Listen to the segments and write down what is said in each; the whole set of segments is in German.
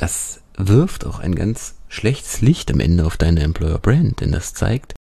das wirft auch ein ganz schlechtes Licht am Ende auf deine Employer Brand, denn das zeigt.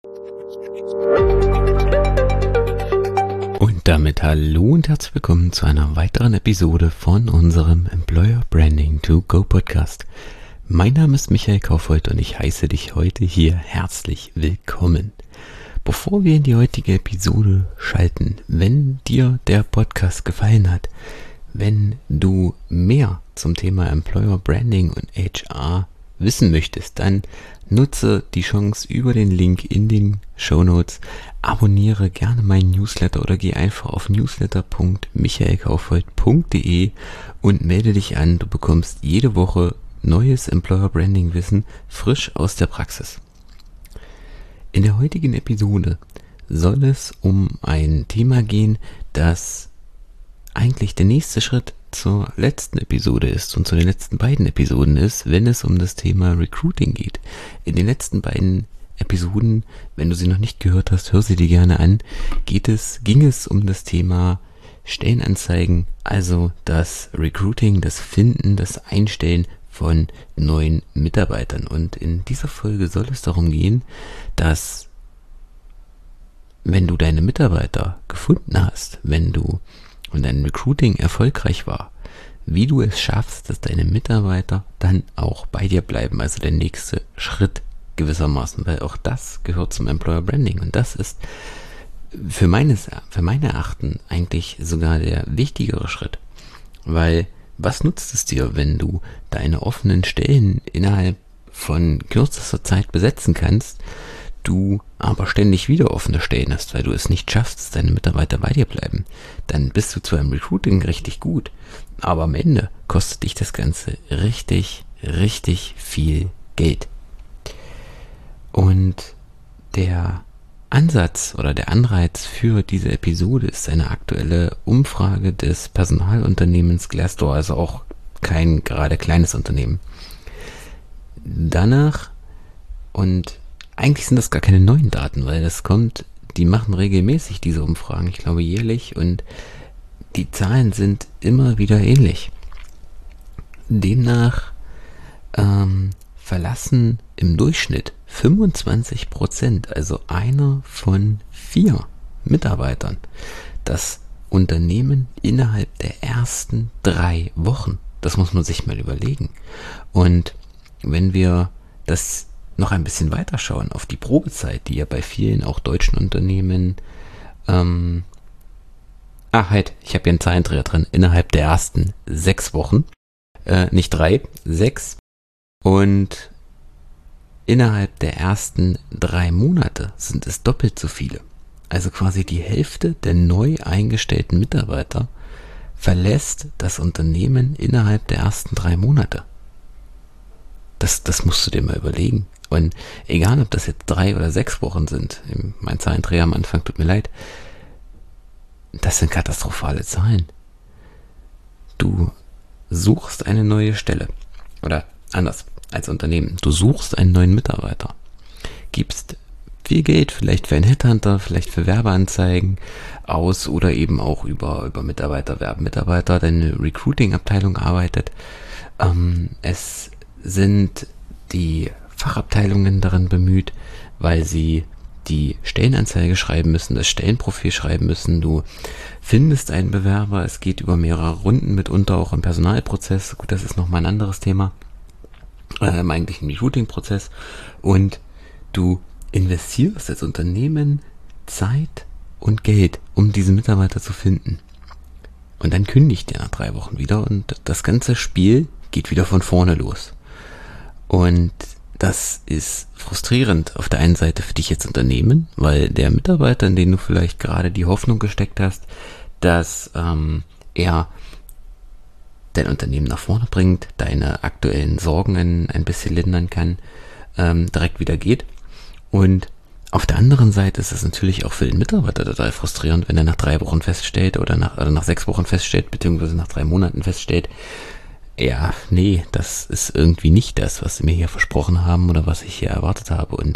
Und damit hallo und herzlich willkommen zu einer weiteren Episode von unserem Employer Branding to Go Podcast. Mein Name ist Michael Kaufhold und ich heiße dich heute hier herzlich willkommen. Bevor wir in die heutige Episode schalten, wenn dir der Podcast gefallen hat, wenn du mehr zum Thema Employer Branding und HR wissen möchtest, dann nutze die Chance über den Link in den Shownotes, abonniere gerne meinen Newsletter oder geh einfach auf newsletter.michaelkaufhold.de und melde dich an. Du bekommst jede Woche neues Employer Branding Wissen frisch aus der Praxis. In der heutigen Episode soll es um ein Thema gehen, das eigentlich der nächste Schritt zur letzten Episode ist und zu den letzten beiden Episoden ist, wenn es um das Thema Recruiting geht. In den letzten beiden Episoden, wenn du sie noch nicht gehört hast, hör sie dir gerne an, ging es um das Thema Stellenanzeigen, also das Recruiting, das Finden, das Einstellen von neuen Mitarbeitern. Und in dieser Folge soll es darum gehen, dass wenn du deine Mitarbeiter gefunden hast, wenn dein Recruiting erfolgreich war, wie du es schaffst, dass deine Mitarbeiter dann auch bei dir bleiben, also der nächste Schritt gewissermaßen, weil auch das gehört zum Employer Branding und das ist für meine Erachten eigentlich sogar der wichtigere Schritt, weil was nutzt es dir, wenn du deine offenen Stellen innerhalb von kürzester Zeit besetzen kannst, du aber ständig wieder offene Stellen hast, weil du es nicht schaffst, dass deine Mitarbeiter bei dir bleiben, dann bist du zwar im Recruiting richtig gut, aber am Ende kostet dich das Ganze richtig, richtig viel Geld. Und der Ansatz oder der Anreiz für diese Episode ist eine aktuelle Umfrage des Personalunternehmens Glassdoor, also auch kein gerade kleines Unternehmen. Danach, und eigentlich sind das gar keine neuen Daten, weil die machen regelmäßig diese Umfragen, ich glaube jährlich, und die Zahlen sind immer wieder ähnlich. Demnach verlassen im Durchschnitt 25%, also einer von 4 Mitarbeitern, das Unternehmen innerhalb der ersten 3 Wochen. Das muss man sich mal überlegen. Und wenn wir das noch ein bisschen weiter schauen auf die Probezeit, die ja bei vielen auch deutschen Unternehmen, ich habe hier einen Zahlendreher drin, innerhalb der ersten 6 Wochen, nicht 3, 6, und innerhalb der ersten 3 Monate sind es doppelt so viele. Also quasi die Hälfte der neu eingestellten Mitarbeiter verlässt das Unternehmen innerhalb der ersten 3 Monate. Das musst du dir mal überlegen. Und egal, ob das jetzt 3 oder 6 Wochen sind, mein Zahlendreher am Anfang tut mir leid, das sind katastrophale Zahlen. Du suchst eine neue Stelle. Oder anders, als Unternehmen. Du suchst einen neuen Mitarbeiter. Gibst viel Geld, vielleicht für einen Headhunter, vielleicht für Werbeanzeigen aus oder eben auch über Mitarbeiter werben. Mitarbeiter, deine Recruiting-Abteilung arbeitet. Es sind die Fachabteilungen darin bemüht, weil sie die Stellenanzeige schreiben müssen, das Stellenprofil schreiben müssen. Du findest einen Bewerber, es geht über mehrere Runden, mitunter auch im Personalprozess. Gut, das ist nochmal ein anderes Thema. Eigentlich im Recruiting-Prozess. Und du investierst als Unternehmen Zeit und Geld, um diesen Mitarbeiter zu finden. Und dann kündigt er nach 3 Wochen wieder und das ganze Spiel geht wieder von vorne los. Und das ist frustrierend auf der einen Seite für dich als Unternehmen, weil der Mitarbeiter, in den du vielleicht gerade die Hoffnung gesteckt hast, dass er dein Unternehmen nach vorne bringt, deine aktuellen Sorgen ein bisschen lindern kann, direkt wieder geht. Und auf der anderen Seite ist es natürlich auch für den Mitarbeiter total frustrierend, wenn er nach 3 Wochen feststellt oder nach 6 Wochen feststellt, beziehungsweise nach 3 Monaten feststellt, ja, nee, das ist irgendwie nicht das, was sie mir hier versprochen haben oder was ich hier erwartet habe. Und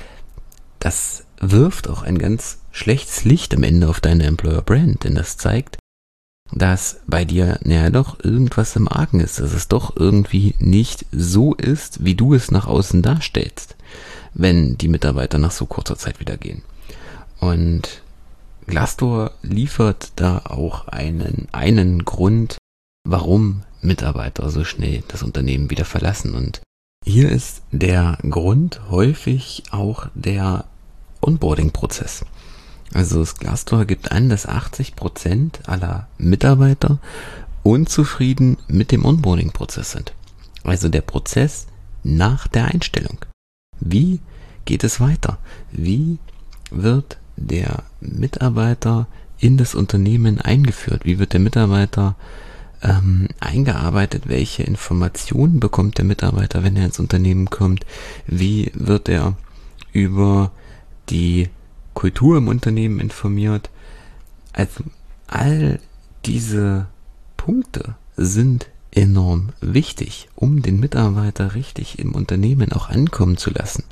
das wirft auch ein ganz schlechtes Licht am Ende auf deine Employer Brand, denn das zeigt, dass bei dir doch irgendwas im Argen ist, dass es doch irgendwie nicht so ist, wie du es nach außen darstellst, wenn die Mitarbeiter nach so kurzer Zeit wieder gehen. Und Glassdoor liefert da auch einen Grund, warum Mitarbeiter so schnell das Unternehmen wieder verlassen. Und hier ist der Grund häufig auch der Onboarding-Prozess. Also das Glassdoor gibt an, dass 80% aller Mitarbeiter unzufrieden mit dem Onboarding-Prozess sind. Also der Prozess nach der Einstellung. Wie geht es weiter? Wie wird der Mitarbeiter in das Unternehmen eingeführt? Wie wird der Mitarbeiter eingearbeitet? Welche Informationen bekommt der Mitarbeiter, wenn er ins Unternehmen kommt? Wie wird er über die Kultur im Unternehmen informiert? Also all diese Punkte sind enorm wichtig, um den Mitarbeiter richtig im Unternehmen auch ankommen zu lassen.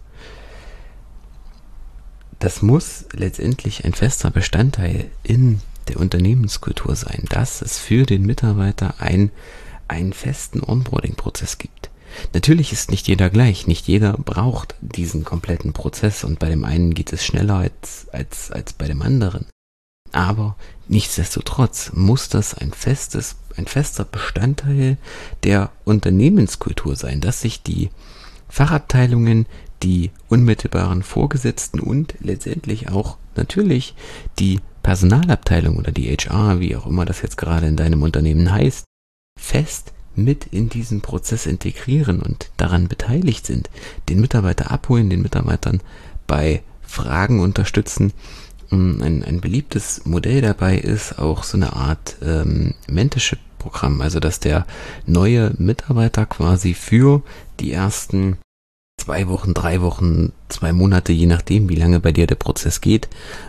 Das muss letztendlich ein fester Bestandteil in der Unternehmenskultur sein, dass es für den Mitarbeiter einen festen Onboarding-Prozess gibt. Natürlich ist nicht jeder gleich, nicht jeder braucht diesen kompletten Prozess und bei dem einen geht es schneller als bei dem anderen. Aber nichtsdestotrotz muss das ein fester Bestandteil der Unternehmenskultur sein, dass sich die Fachabteilungen, die unmittelbaren Vorgesetzten und letztendlich auch natürlich die Personalabteilung oder die HR, wie auch immer das jetzt gerade in deinem Unternehmen heißt, fest mit in diesen Prozess integrieren und daran beteiligt sind, den Mitarbeiter abholen, den Mitarbeitern bei Fragen unterstützen. Ein beliebtes Modell dabei ist auch so eine Art Mentorship-Programm, also dass der neue Mitarbeiter quasi für die ersten 2 Wochen, 3 Wochen, 2 Monate, je nachdem, wie lange bei dir der Prozess geht,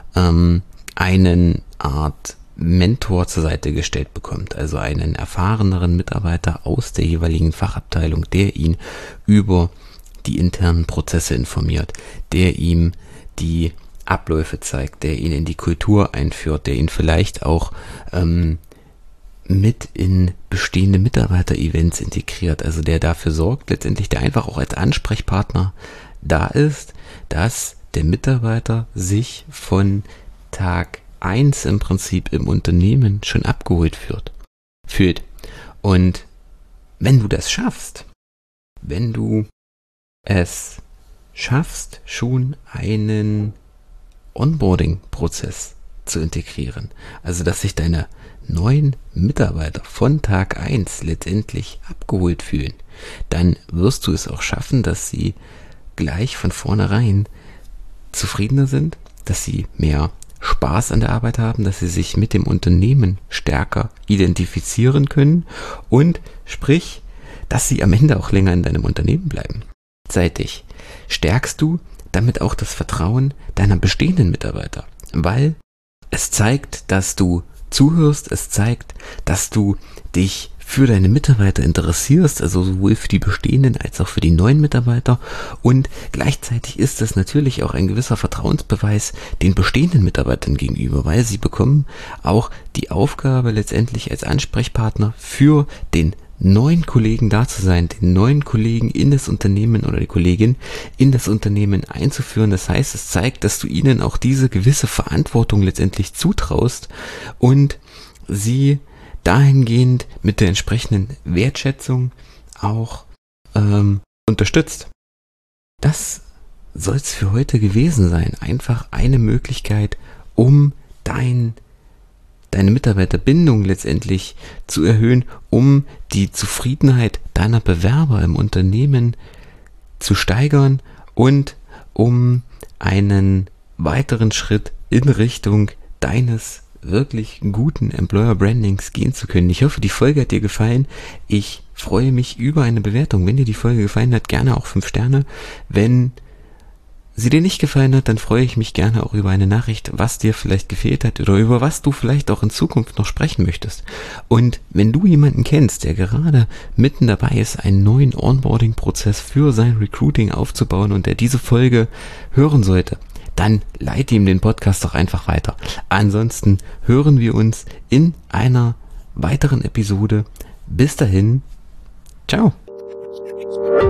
einen Art Mentor zur Seite gestellt bekommt, also einen erfahreneren Mitarbeiter aus der jeweiligen Fachabteilung, der ihn über die internen Prozesse informiert, der ihm die Abläufe zeigt, der ihn in die Kultur einführt, der ihn vielleicht auch mit in bestehende Mitarbeiter-Events integriert, also der dafür sorgt, letztendlich der einfach auch als Ansprechpartner da ist, dass der Mitarbeiter sich von Tag 1 im Prinzip im Unternehmen schon abgeholt fühlt. Und wenn du das schaffst, wenn du es schaffst, schon einen Onboarding-Prozess zu integrieren, also dass sich deine neuen Mitarbeiter von Tag 1 letztendlich abgeholt fühlen, dann wirst du es auch schaffen, dass sie gleich von vornherein zufriedener sind, dass sie mehr Spaß an der Arbeit haben, dass sie sich mit dem Unternehmen stärker identifizieren können und sprich, dass sie am Ende auch länger in deinem Unternehmen bleiben. Gleichzeitig stärkst du damit auch das Vertrauen deiner bestehenden Mitarbeiter, weil es zeigt, dass du zuhörst, es zeigt, dass du dich für deine Mitarbeiter interessierst, also sowohl für die bestehenden als auch für die neuen Mitarbeiter, und gleichzeitig ist das natürlich auch ein gewisser Vertrauensbeweis den bestehenden Mitarbeitern gegenüber, weil sie bekommen auch die Aufgabe letztendlich als Ansprechpartner für den neuen Kollegen da zu sein, den neuen Kollegen in das Unternehmen oder die Kollegin in das Unternehmen einzuführen. Das heißt, es zeigt, dass du ihnen auch diese gewisse Verantwortung letztendlich zutraust und sie dahingehend mit der entsprechenden Wertschätzung auch unterstützt. Das soll es für heute gewesen sein. Einfach eine Möglichkeit, um deine Mitarbeiterbindung letztendlich zu erhöhen, um die Zufriedenheit deiner Bewerber im Unternehmen zu steigern und um einen weiteren Schritt in Richtung deines wirklich guten Employer Brandings gehen zu können. Ich hoffe, die Folge hat dir gefallen. Ich freue mich über eine Bewertung. Wenn dir die Folge gefallen hat, gerne auch 5 Sterne. Wenn sie dir nicht gefallen hat, dann freue ich mich gerne auch über eine Nachricht, was dir vielleicht gefehlt hat oder über was du vielleicht auch in Zukunft noch sprechen möchtest. Und wenn du jemanden kennst, der gerade mitten dabei ist, einen neuen Onboarding-Prozess für sein Recruiting aufzubauen und der diese Folge hören sollte, dann leite ihm den Podcast doch einfach weiter. Ansonsten hören wir uns in einer weiteren Episode. Bis dahin, ciao.